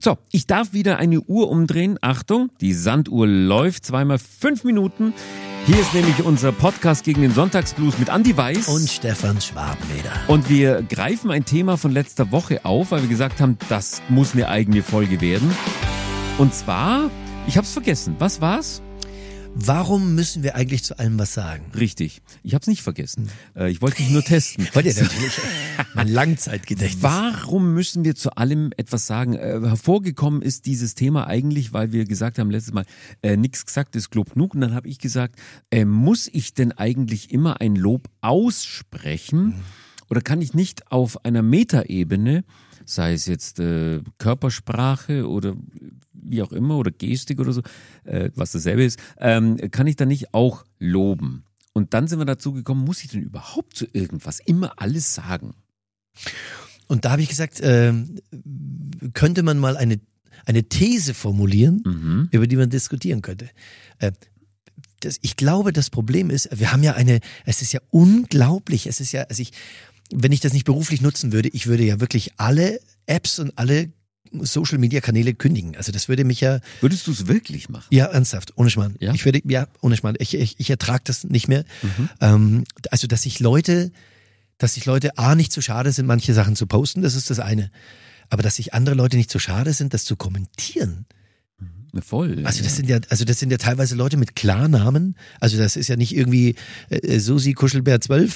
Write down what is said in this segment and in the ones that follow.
So, ich darf wieder eine Uhr umdrehen. Achtung, die Sanduhr läuft, 2x5 Minuten. Hier ist nämlich unser Podcast gegen den Sonntagsblues mit Andi Weiß und Stefan Schwabenleder. Und wir greifen ein Thema von letzter Woche auf, weil wir gesagt haben, das muss eine eigene Folge werden. Und zwar, ich hab's vergessen, was war's? Warum müssen wir eigentlich zu allem was sagen? Richtig, ich hab's nicht vergessen. Ich wollte dich nur testen. Wollt ihr natürlich mein Langzeitgedächtnis. Warum müssen wir zu allem etwas sagen? Hervorgekommen ist dieses Thema eigentlich, weil wir gesagt haben letztes Mal, nichts gesagt ist Lob genug. Und dann habe ich gesagt, muss ich denn eigentlich immer ein Lob aussprechen? Oder kann ich nicht auf einer Metaebene, sei es jetzt Körpersprache oder wie auch immer oder Gestik oder so, was dasselbe ist, kann ich dann nicht auch loben? Und dann sind wir dazu gekommen, muss ich denn überhaupt zu irgendwas immer alles sagen? Und da habe ich gesagt, könnte man mal eine These formulieren, über die man diskutieren könnte. Ich glaube, das Problem ist, wir haben ja es ist ja unglaublich, wenn ich das nicht beruflich nutzen würde, ich würde ja wirklich alle Apps und alle Social-Media-Kanäle kündigen. Also das würde mich ja... Würdest du es wirklich machen? Ja, ernsthaft, ohne Schmarrn. Ja? Ohne Schmarrn. Ich ertrage das nicht mehr. Also dass sich Leute A, nicht zu schade sind, manche Sachen zu posten, das ist das eine. Aber dass sich andere Leute nicht zu schade sind, das zu kommentieren. Voll. Also das sind ja teilweise Leute mit Klarnamen. Also das ist ja nicht irgendwie Susi Kuschelbär 12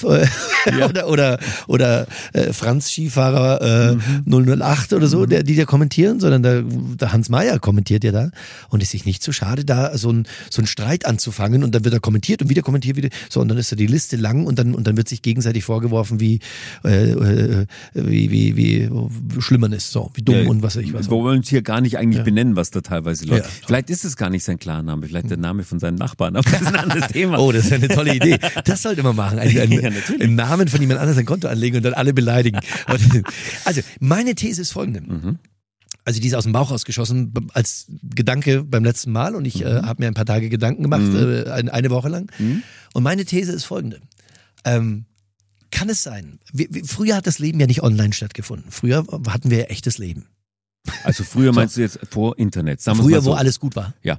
oder Franz Skifahrer 008 oder so, die da kommentieren, sondern der Hans Meyer kommentiert ja da und ist sich nicht zu schade, da so ein Streit anzufangen und dann wird er kommentiert und wieder kommentiert, so und dann ist da die Liste lang und dann wird sich gegenseitig vorgeworfen, wie schlimm man ist, so wie dumm und was weiß ich was. Wir wollen es hier gar nicht eigentlich benennen, was da teilweise läuft. Ja. Vielleicht ist es gar nicht sein Klarname, vielleicht der Name von seinem Nachbarn, aber das ist ein anderes Thema. Oh, das ist eine tolle Idee. Das sollte man machen. Einen Namen von jemand anderem ein Konto anlegen und dann alle beleidigen. Also, meine These ist folgende. Also die ist aus dem Bauch rausgeschossen als Gedanke beim letzten Mal und ich habe mir ein paar Tage Gedanken gemacht, eine Woche lang. Und meine These ist folgende. Kann es sein, früher hat das Leben ja nicht online stattgefunden. Früher hatten wir ja echtes Leben. Also früher meinst du jetzt vor Internet? Früher, wo alles gut war. Ja.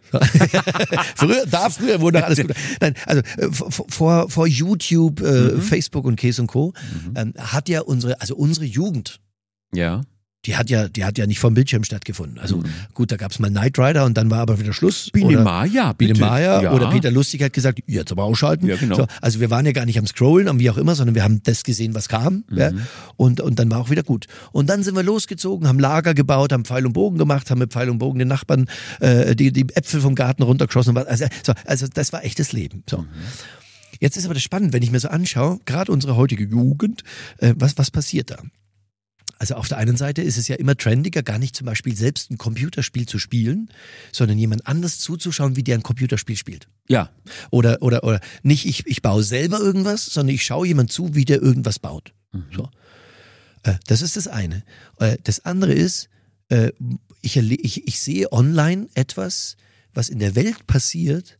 früher, wo noch alles gut war. Nein, also vor YouTube, Facebook und Käse und Co. Hat ja unsere Jugend. Ja. Die hat ja nicht vom Bildschirm stattgefunden. Also gut, da gab's mal Knight Rider und dann war aber wieder Schluss. Biene Maya oder Peter Lustig hat gesagt, jetzt aber ausschalten. Ja, genau. So, also wir waren ja gar nicht am Scrollen und wie auch immer, sondern wir haben das gesehen, was kam. Ja, und dann war auch wieder gut. Und dann sind wir losgezogen, haben Lager gebaut, haben Pfeil und Bogen gemacht, haben mit Pfeil und Bogen den Nachbarn die Äpfel vom Garten runtergeschossen. Also das war echtes Leben. So. Jetzt ist aber das spannend, wenn ich mir so anschaue, gerade unsere heutige Jugend, was passiert da? Also auf der einen Seite ist es ja immer trendiger, gar nicht zum Beispiel selbst ein Computerspiel zu spielen, sondern jemand anders zuzuschauen, wie der ein Computerspiel spielt. Ja. Oder nicht ich baue selber irgendwas, sondern ich schaue jemand zu, wie der irgendwas baut. So. Das ist das eine. Das andere ist, ich sehe online etwas, was in der Welt passiert.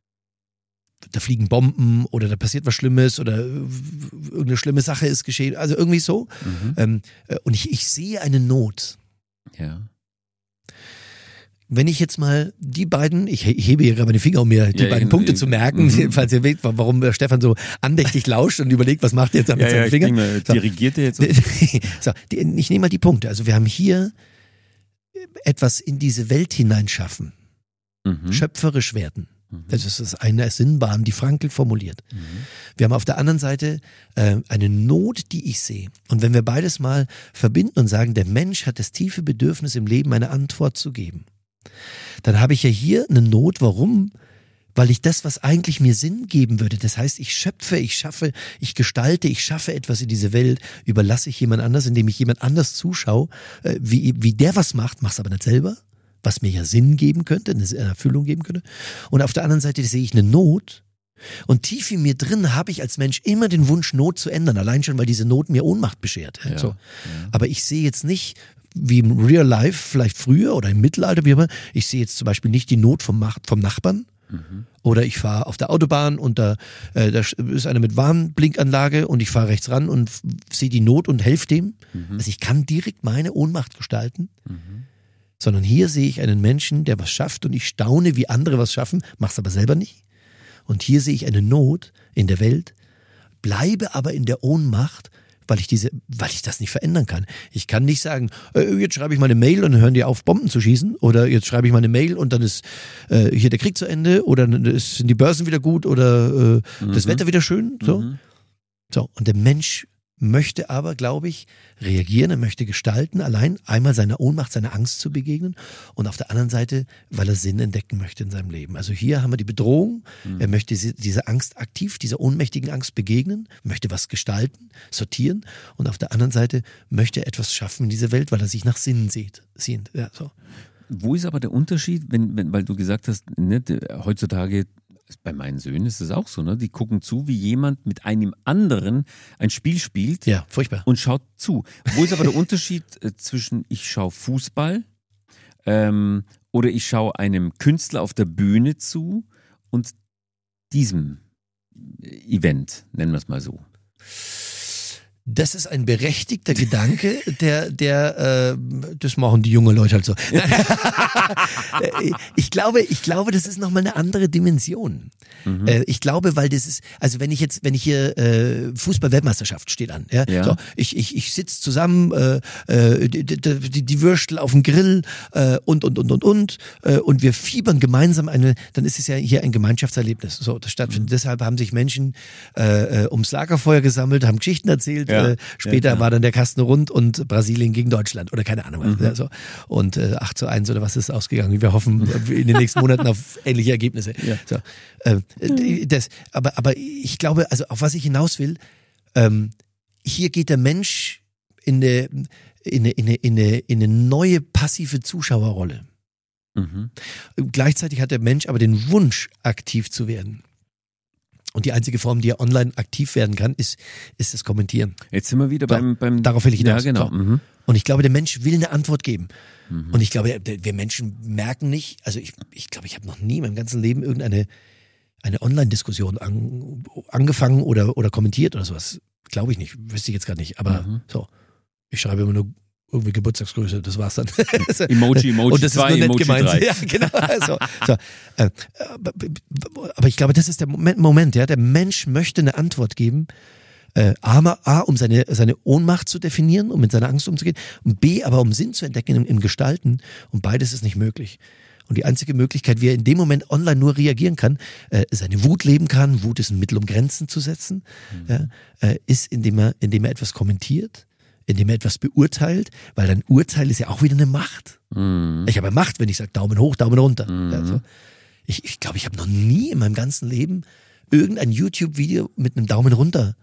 Da fliegen Bomben oder da passiert was Schlimmes oder irgendeine schlimme Sache ist geschehen. Also irgendwie so. Und ich sehe eine Not. Ja. Wenn ich jetzt mal die beiden, ich hebe hier gerade meine Finger, um mir die beiden Punkte zu merken, falls ihr wisst, warum der Stefan so andächtig lauscht und überlegt, was macht er jetzt mit seinen Fingern. Dirigiert er jetzt? So, ich nehme mal die Punkte. Also wir haben hier etwas in diese Welt hineinschaffen. Schöpferisch werden. Das ist das eine Sinnbahn, die Frankl formuliert. Wir haben auf der anderen Seite eine Not, die ich sehe. Und wenn wir beides mal verbinden und sagen, der Mensch hat das tiefe Bedürfnis im Leben, eine Antwort zu geben, dann habe ich ja hier eine Not. Warum? Weil ich das, was eigentlich mir Sinn geben würde, das heißt, ich schöpfe, ich schaffe, ich gestalte, ich schaffe etwas in diese Welt, überlasse ich jemand anders, indem ich jemand anders zuschaue, wie der was macht, mach's aber nicht selber. Was mir ja Sinn geben könnte, eine Erfüllung geben könnte. Und auf der anderen Seite sehe ich eine Not. Und tief in mir drin habe ich als Mensch immer den Wunsch, Not zu ändern. Allein schon, weil diese Not mir Ohnmacht beschert. Ja, so. Aber ich sehe jetzt nicht, wie im Real Life, vielleicht früher oder im Mittelalter, wie immer, ich sehe jetzt zum Beispiel nicht die Not vom Nachbarn. Oder ich fahre auf der Autobahn und da ist einer mit Warnblinkanlage und ich fahre rechts ran und sehe die Not und helfe dem. Also ich kann direkt meine Ohnmacht gestalten. Sondern hier sehe ich einen Menschen, der was schafft und ich staune, wie andere was schaffen, mach's aber selber nicht. Und hier sehe ich eine Not in der Welt, bleibe aber in der Ohnmacht, weil ich das nicht verändern kann. Ich kann nicht sagen, jetzt schreibe ich mal eine Mail und dann hören die auf, Bomben zu schießen, oder jetzt schreibe ich mal eine Mail und dann ist hier der Krieg zu Ende, oder sind die Börsen wieder gut, oder das Wetter wieder schön. So, und der Mensch möchte aber, glaube ich, reagieren, er möchte gestalten, allein einmal seiner Ohnmacht, seiner Angst zu begegnen und auf der anderen Seite, weil er Sinn entdecken möchte in seinem Leben. Also hier haben wir die Bedrohung, er möchte dieser Angst aktiv, dieser ohnmächtigen Angst begegnen, möchte was gestalten, sortieren und auf der anderen Seite möchte er etwas schaffen in dieser Welt, weil er sich nach Sinn sehnt. Ja, so. Wo ist aber der Unterschied, weil du gesagt hast, ne, heutzutage bei meinen Söhnen ist es auch so, ne? Die gucken zu, wie jemand mit einem anderen ein Spiel spielt. Ja, furchtbar. Und schaut zu. Wo ist aber der Unterschied zwischen ich schaue Fußball oder ich schaue einem Künstler auf der Bühne zu und diesem Event, nennen wir es mal so? Das ist ein berechtigter Gedanke, das machen die jungen Leute halt so. Ich glaube, das ist nochmal eine andere Dimension. Ich glaube, weil das ist, also wenn ich hier Fußball-Weltmeisterschaft steht an, ja. So, ich sitze zusammen, die Würstel auf dem Grill und wir fiebern gemeinsam dann ist es ja hier ein Gemeinschaftserlebnis, so das stattfindet. Deshalb haben sich Menschen ums Lagerfeuer gesammelt, haben Geschichten erzählt. Später war dann der Kasten rund und Brasilien gegen Deutschland oder keine Ahnung. So. Und 8:1 oder was ist ausgegangen. Wir hoffen in den nächsten Monaten auf ähnliche Ergebnisse. Ja. So. Aber ich glaube, also auf was ich hinaus will, hier geht der Mensch in eine neue passive Zuschauerrolle. Gleichzeitig hat der Mensch aber den Wunsch, aktiv zu werden. Und die einzige Form, die er online aktiv werden kann, ist das Kommentieren. Jetzt sind wir wieder beim darauf will ich hinaus. Ja, genau. So. Und ich glaube, der Mensch will eine Antwort geben. Und ich glaube, wir Menschen merken nicht, also ich glaube, ich habe noch nie in meinem ganzen Leben irgendeine Online-Diskussion angefangen oder kommentiert oder sowas. Glaube ich nicht, wüsste ich jetzt gar nicht. Aber so, ich schreibe immer nur irgendwie Geburtstagsgrüße, das war's dann. Emoji und das 2, ist nur nett Emoji gemeint. 3. Ja, genau. So. Aber ich glaube, das ist der Moment, ja. Der Mensch möchte eine Antwort geben, um seine Ohnmacht zu definieren, um mit seiner Angst umzugehen, und B, aber um Sinn zu entdecken im Gestalten. Und beides ist nicht möglich. Und die einzige Möglichkeit, wie er in dem Moment online nur reagieren kann, seine Wut leben kann, Wut ist ein Mittel, um Grenzen zu setzen, ist, indem er etwas kommentiert, indem er etwas beurteilt, weil ein Urteil ist ja auch wieder eine Macht. Ich habe Macht, wenn ich sage Daumen hoch, Daumen runter. Also, ich glaube, ich habe noch nie in meinem ganzen Leben irgendein YouTube-Video mit einem Daumen runter.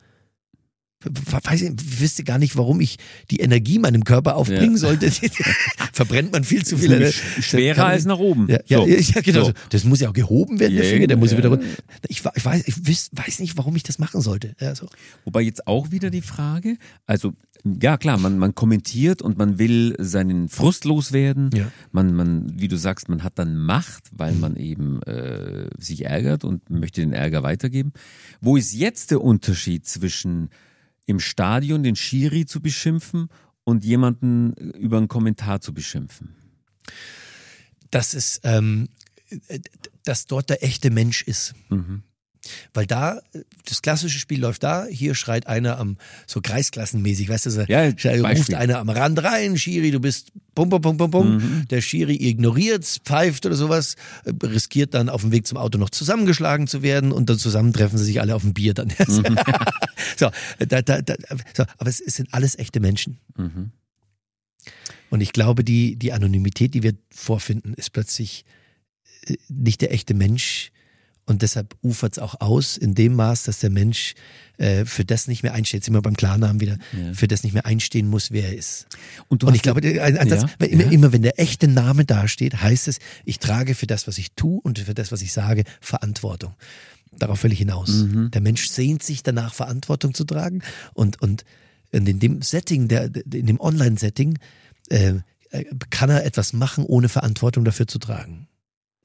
Ich wüsste gar nicht, warum ich die Energie meinem Körper aufbringen sollte. Verbrennt man viel zu viel. Schwerer als nach oben. Ja, genau. So. Das muss ja auch gehoben werden, der Finger, der muss ja wieder runter. Ich weiß nicht, warum ich das machen sollte. Ja, so. Wobei jetzt auch wieder die Frage, also ja klar, man kommentiert und man will seinen Frust loswerden. Ja. Man, wie du sagst, man hat dann Macht, weil man eben sich ärgert und möchte den Ärger weitergeben. Wo ist jetzt der Unterschied zwischen im Stadion den Schiri zu beschimpfen und jemanden über einen Kommentar zu beschimpfen? Das ist, dass dort der echte Mensch ist. Weil da, das klassische Spiel läuft da, hier schreit einer so kreisklassenmäßig, weißt du, ruft einer am Rand rein, Schiri, du bist pum. Der Schiri ignoriert's, pfeift oder sowas, riskiert dann auf dem Weg zum Auto noch zusammengeschlagen zu werden und dann zusammen treffen sie sich alle auf ein Bier dann. So, aber es sind alles echte Menschen. Und ich glaube, die Anonymität, die wir vorfinden, ist plötzlich nicht der echte Mensch. Und deshalb ufert es auch aus in dem Maß, dass der Mensch für das nicht mehr einsteht, jetzt sind wir beim Klarnamen wieder, für das nicht mehr einstehen muss, wer er ist. Und ich glaube, immer wenn der echte Name dasteht, heißt es, ich trage für das, was ich tue und für das, was ich sage, Verantwortung. Darauf will ich hinaus. Der Mensch sehnt sich danach, Verantwortung zu tragen und in dem Setting, in dem Online-Setting kann er etwas machen, ohne Verantwortung dafür zu tragen.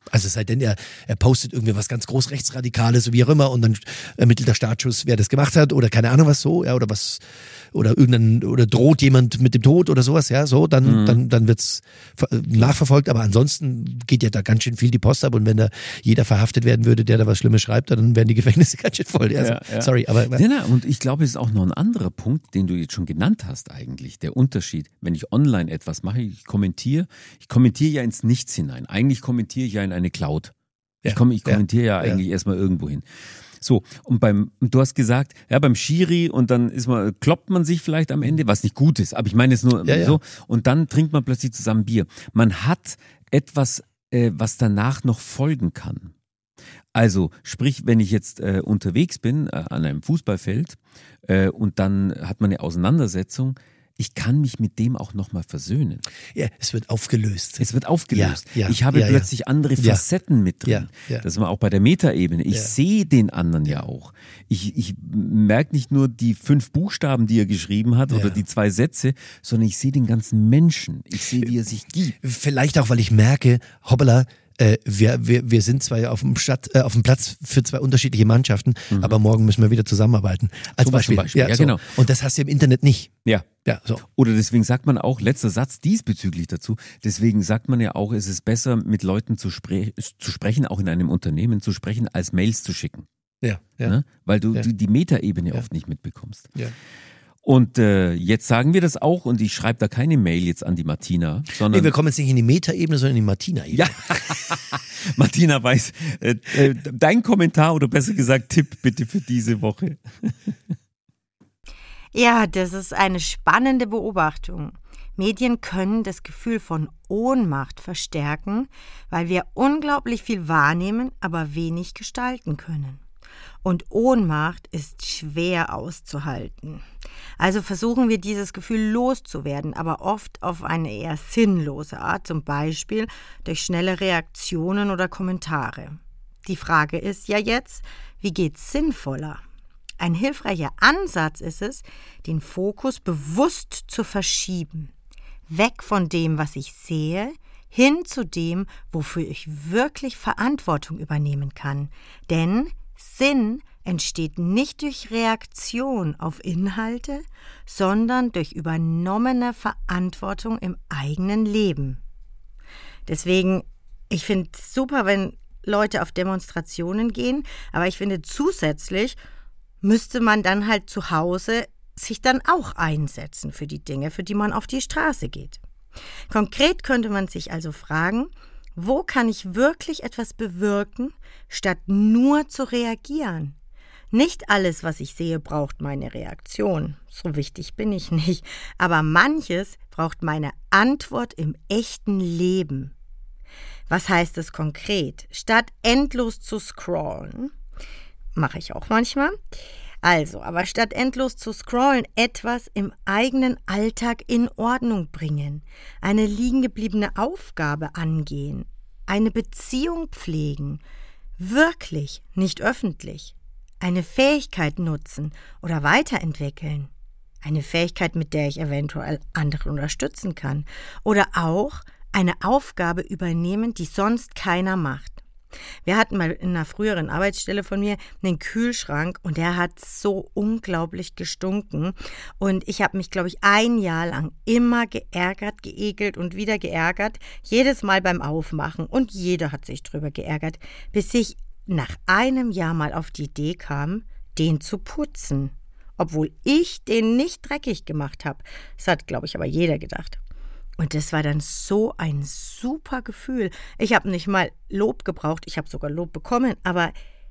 Also es sei denn, er postet irgendwie was ganz groß Rechtsradikales, wie auch immer, und dann ermittelt der Staatsschutz, wer das gemacht hat, oder keine Ahnung was so, ja, oder droht jemand mit dem Tod oder sowas, ja, so, dann wird's nachverfolgt, aber ansonsten geht ja da ganz schön viel die Post ab, und wenn da jeder verhaftet werden würde, der da was Schlimmes schreibt, dann wären die Gefängnisse ganz schön voll. Also, ja. Sorry, aber... Ja, und ich glaube, es ist auch noch ein anderer Punkt, den du jetzt schon genannt hast eigentlich, der Unterschied, wenn ich online etwas mache, ich kommentiere ja ins Nichts hinein. Eigentlich kommentiere ich ja in eine Cloud. Ich kommentiere ja eigentlich erstmal irgendwo hin. So, und du hast gesagt, ja, beim Schiri, und dann kloppt man sich vielleicht am Ende, was nicht gut ist, aber ich meine es nur so, und dann trinkt man plötzlich zusammen Bier. Man hat etwas, was danach noch folgen kann. Also, sprich, wenn ich jetzt unterwegs bin an einem Fußballfeld und dann hat man eine Auseinandersetzung, ich kann mich mit dem auch nochmal versöhnen. Ja, es wird aufgelöst. Ja, ich habe plötzlich andere Facetten mit drin. Ja. Das ist auch bei der Metaebene. Ich sehe den anderen ja auch. Ich merke nicht nur die 5 Buchstaben, die er geschrieben hat, oder die 2 Sätze, sondern ich sehe den ganzen Menschen. Ich sehe, wie er sich gibt. Vielleicht auch, weil ich merke, hoppala, wir sind zwar auf dem Platz für 2 unterschiedliche Mannschaften, aber morgen müssen wir wieder zusammenarbeiten. Als Beispiel. Ja, so. Genau. Und das hast du im Internet nicht. Ja. So. Oder deswegen sagt man auch, letzter Satz diesbezüglich dazu, deswegen sagt man ja auch, es ist besser, mit Leuten zu sprechen, auch in einem Unternehmen zu sprechen, als Mails zu schicken. Ja. Ne? Weil du die Metaebene oft nicht mitbekommst. Ja. Und jetzt sagen wir das auch, und ich schreibe da keine Mail jetzt an die Martina, sondern... Nee, wir kommen jetzt nicht in die Metaebene, sondern in die Martina-Ebene. Ja, Martina Weiß, dein Kommentar oder besser gesagt Tipp bitte für diese Woche. Ja, das ist eine spannende Beobachtung. Medien können das Gefühl von Ohnmacht verstärken, weil wir unglaublich viel wahrnehmen, aber wenig gestalten können. Und Ohnmacht ist schwer auszuhalten. Also versuchen wir, dieses Gefühl loszuwerden, aber oft auf eine eher sinnlose Art, zum Beispiel durch schnelle Reaktionen oder Kommentare. Die Frage ist ja jetzt, wie geht's sinnvoller? Ein hilfreicher Ansatz ist es, den Fokus bewusst zu verschieben. Weg von dem, was ich sehe, hin zu dem, wofür ich wirklich Verantwortung übernehmen kann. Denn Sinn entsteht nicht durch Reaktion auf Inhalte, sondern durch übernommene Verantwortung im eigenen Leben. Deswegen, ich finde es super, wenn Leute auf Demonstrationen gehen, aber ich finde zusätzlich müsste man dann halt zu Hause sich dann auch einsetzen für die Dinge, für die man auf die Straße geht. Konkret könnte man sich also fragen, wo kann ich wirklich etwas bewirken, statt nur zu reagieren? Nicht alles, was ich sehe, braucht meine Reaktion. So wichtig bin ich nicht. Aber manches braucht meine Antwort im echten Leben. Was heißt es konkret? Statt endlos zu scrollen, mache ich auch manchmal. Also, aber statt endlos zu scrollen, etwas im eigenen Alltag in Ordnung bringen, eine liegengebliebene Aufgabe angehen, eine Beziehung pflegen, wirklich, nicht öffentlich, eine Fähigkeit nutzen oder weiterentwickeln, eine Fähigkeit, mit der ich eventuell andere unterstützen kann, oder auch eine Aufgabe übernehmen, die sonst keiner macht. Wir hatten mal in einer früheren Arbeitsstelle von mir einen Kühlschrank und der hat so unglaublich gestunken und ich habe mich, glaube ich, 1 Jahr lang immer geärgert, geekelt und wieder geärgert, jedes Mal beim Aufmachen und jeder hat sich drüber geärgert, bis ich nach 1 Jahr mal auf die Idee kam, den zu putzen, obwohl ich den nicht dreckig gemacht habe. Das hat, glaube ich, aber jeder gedacht. Und das war dann so ein super Gefühl. Ich habe nicht mal Lob gebraucht, ich habe sogar Lob bekommen, aber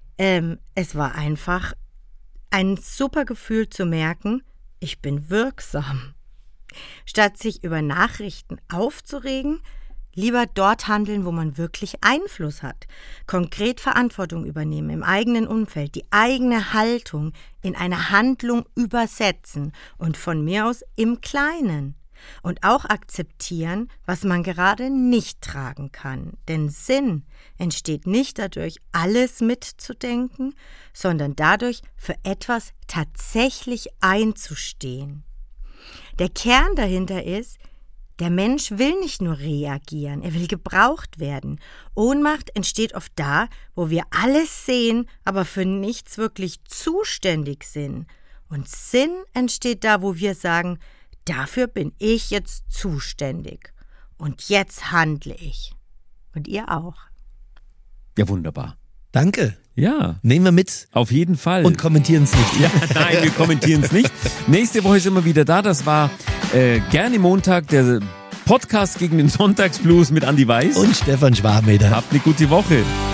es war einfach ein super Gefühl zu merken, ich bin wirksam. Statt sich über Nachrichten aufzuregen, lieber dort handeln, wo man wirklich Einfluss hat. Konkret Verantwortung übernehmen im eigenen Umfeld, die eigene Haltung in eine Handlung übersetzen und von mir aus im Kleinen. Und auch akzeptieren, was man gerade nicht tragen kann. Denn Sinn entsteht nicht dadurch, alles mitzudenken, sondern dadurch, für etwas tatsächlich einzustehen. Der Kern dahinter ist, Der Mensch will nicht nur reagieren, er will gebraucht werden. Ohnmacht entsteht oft da, wo wir alles sehen, aber für nichts wirklich zuständig sind. Und Sinn entsteht da, wo wir sagen, dafür bin ich jetzt zuständig. Und jetzt handle ich. Und ihr auch. Ja, wunderbar. Danke. Ja. Nehmen wir mit. Auf jeden Fall. Und kommentieren es nicht. Ja, nein, wir kommentieren es nicht. Nächste Woche sind wir wieder da. Das war Gerne Montag, der Podcast gegen den Sonntagsblues mit Andi Weiß. Und Stefan Schwarmeder. Habt eine gute Woche.